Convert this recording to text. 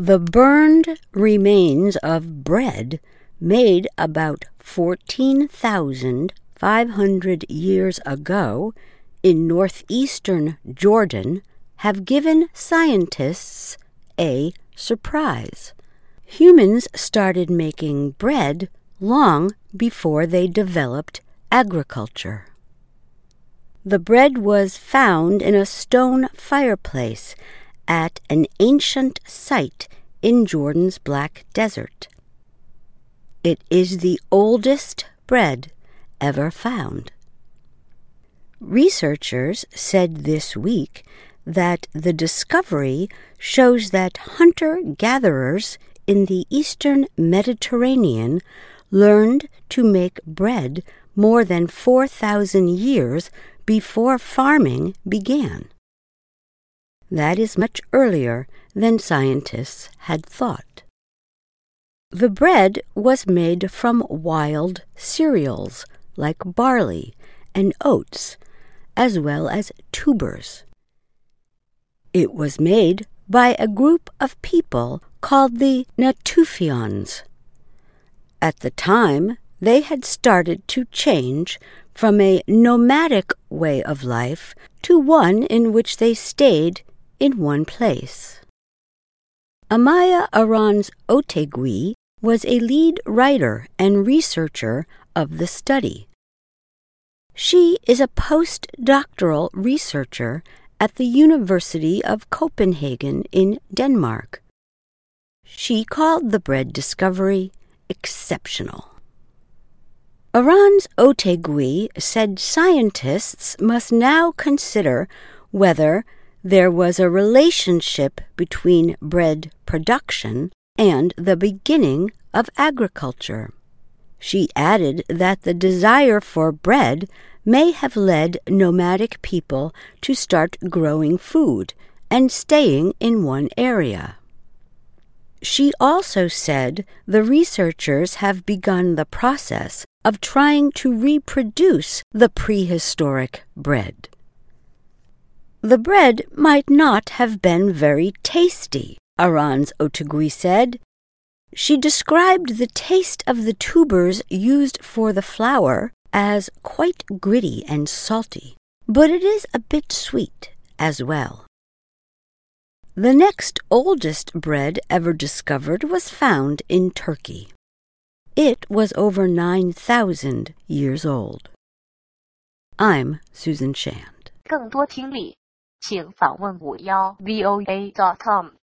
The burned remains of bread made about 14,500 years ago in northeastern Jordan have given scientists a surprise. Humans started making bread long before they developed agriculture. The bread was found in a stone fireplace at an ancient site in Jordan's Black Desert. It is the oldest bread ever found. Researchers said this week that the discovery shows that hunter-gatherers in the eastern Mediterranean learned to make bread more than 4,000 years before farming began. That is much earlier than scientists had thought. The bread was made from wild cereals like barley and oats, as well as tubers. It was made by a group of people called the Natufians. At the time, they had started to change from a nomadic way of life to one in which they stayed in one place. Amaya Arons Otegui was a lead writer and researcher of the study. She is a postdoctoral researcher at the University of Copenhagen in Denmark. She called the bread discovery exceptional. Arons Otegui said scientists must now consider whether there was a relationship between bread production and the beginning of agriculture. She added that the desire for bread may have led nomadic people to start growing food and staying in one area. She also said the researchers have begun the process of trying to reproduce the prehistoric bread. The bread might not have been very tasty, Arons Otegui said. She described the taste of the tubers used for the flour as quite gritty and salty, but it is a bit sweet as well. The next oldest bread ever discovered was found in Turkey. It was over 9,000 years old. I'm Susan Shand. 更多听力，请访问51voa.com。